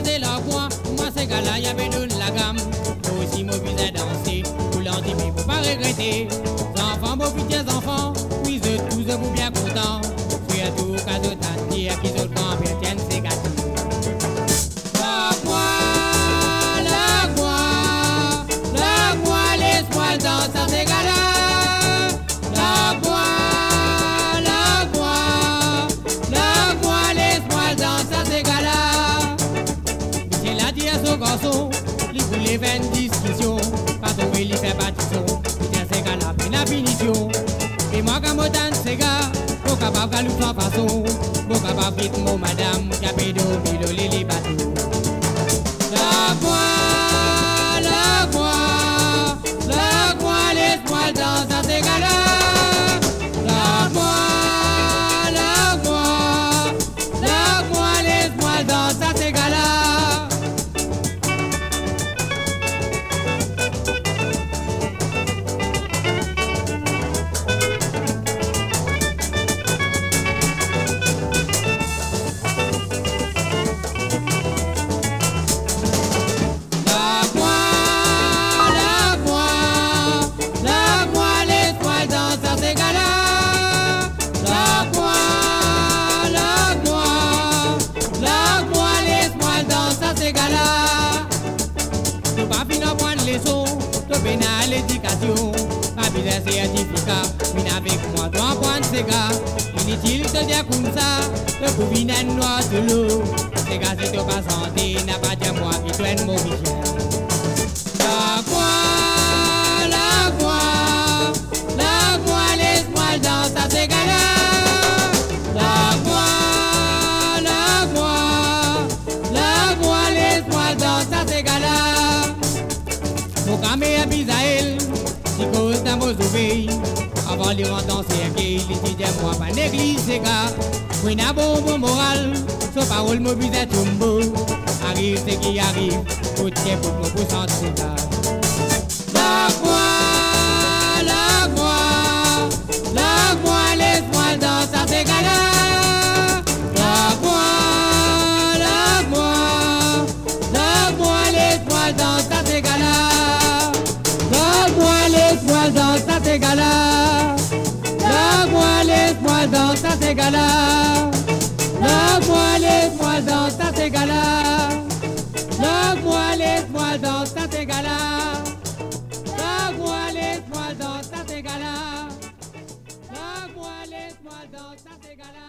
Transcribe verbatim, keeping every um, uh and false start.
regardez leur coin, moi ces gars-là, y avait de la gamme. Moi aussi, moi, puis danser, vous l'en dites, mais faut pas regretter. Enfants, beaux petits enfants, puis eux tous, vous bien contents. Puis à tout cas de t'attirer, qui autres quand bien tiennent ces gâteaux. La moi, la moi, la moi, laisse-moi danser à ces gars-là. La moi, la moi, la moi, laisse-moi danser à ces gars-là. C'est la dire à ce garçon, il voulait faire une discussion, pas trouver, il fait bâtissons. Ces gars-là, une finition. Et moi, quand je danse ces gars, je suis capable de faire façon. Je suis capable de faire mon madame, qui a fait de les bateaux. La voix, la voix, la voix, laisse-moi danser à ces gars-là. La voix, la voix, la voix, laisse-moi danser à ces gars-là. L'éducation, pas besoin de certificat, mais avec moi, tu apprends ces gars. Inutile de dire comme ça, le couvin noir de l'eau. Ces gars, si tu pas santé, n'a pas de moi qui doit être mauvais. La voix, la voix, la voix, laisse-moi danser à ces gars-là. La voix, la voix, la voix, laisse-moi danser à ces gars-là. Mon camé à Bisaël, si cause d'un beau souveil, avant de rentrer dans ces gays, il dit moi pas négliger ces gars. Oui, n'a bon bon moral, sa parole me bise à tombeau. Arrive ce qui arrive, faut tiens pour me pousser en tout ça. La voix, la voix, la voix, laisse-moi danser à ces gars-là. La voix, la voix, la voix, laisse-moi danser à ces gars-là. La voix, laisse-moi danser à ces gars-là. La voix, laisse-moi danser à ces gars-là. La voix, laisse-moi danser à ces gars-là. La voix, laisse-moi danser à ces gars-là. La voix, laisse-moi danser à ces gars-là. La voix, laisse-moi danser à ces gars-là.